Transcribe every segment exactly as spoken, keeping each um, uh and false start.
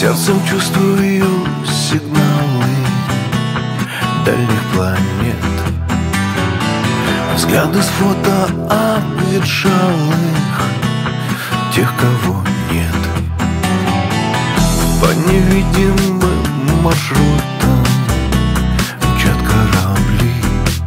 Сердцем чувствую сигналы дальних планет, взгляды с фото обветшалых, тех, кого нет. По невидимым маршрутам мчат корабли,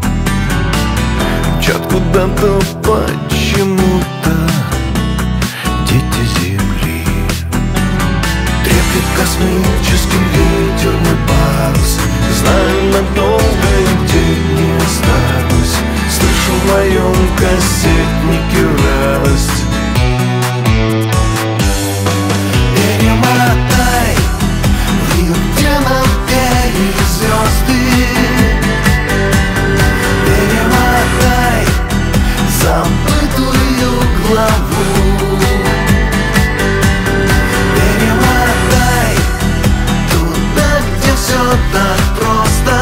мчат куда-то почему-то дети земли. Треплет космический ветер мой парус, знаю, надолго нигде не останусь. Слышу в моем кассетнике радость. Перемотай в мир, где нам пели звезды. Перемотай забытую главу. Перемотай туда, где все так просто.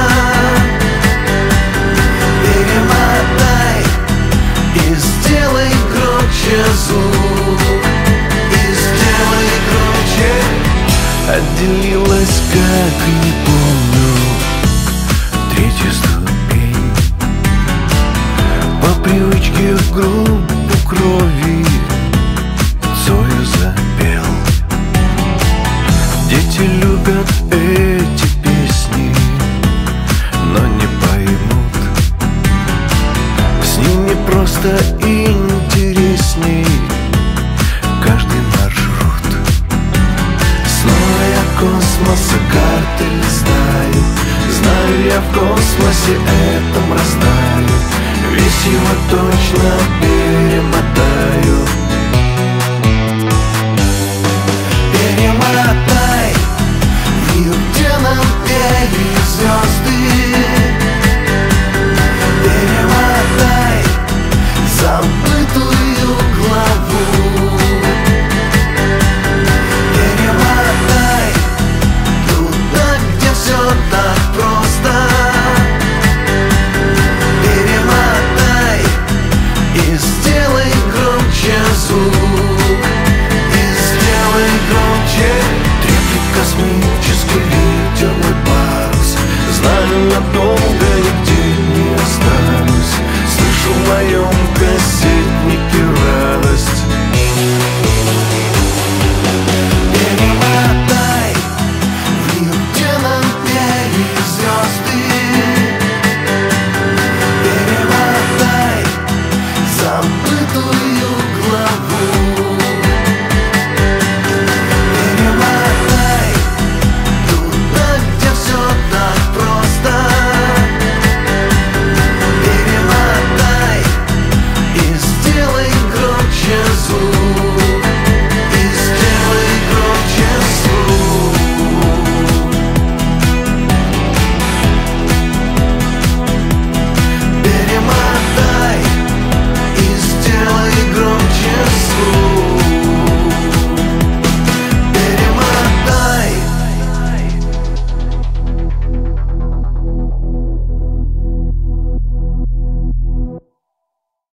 Перемотай и сделай громче звук. И сделай громче. Отделилась, как не помню, третья ступень. По привычке в группу крови Цою запел. Дети любят эти песни, но не поймут. С ними просто интересней каждый маршрут. Снова я космоса карты листаю. Знаю, я в космосе этом растаю. Весь его точно перемотаю.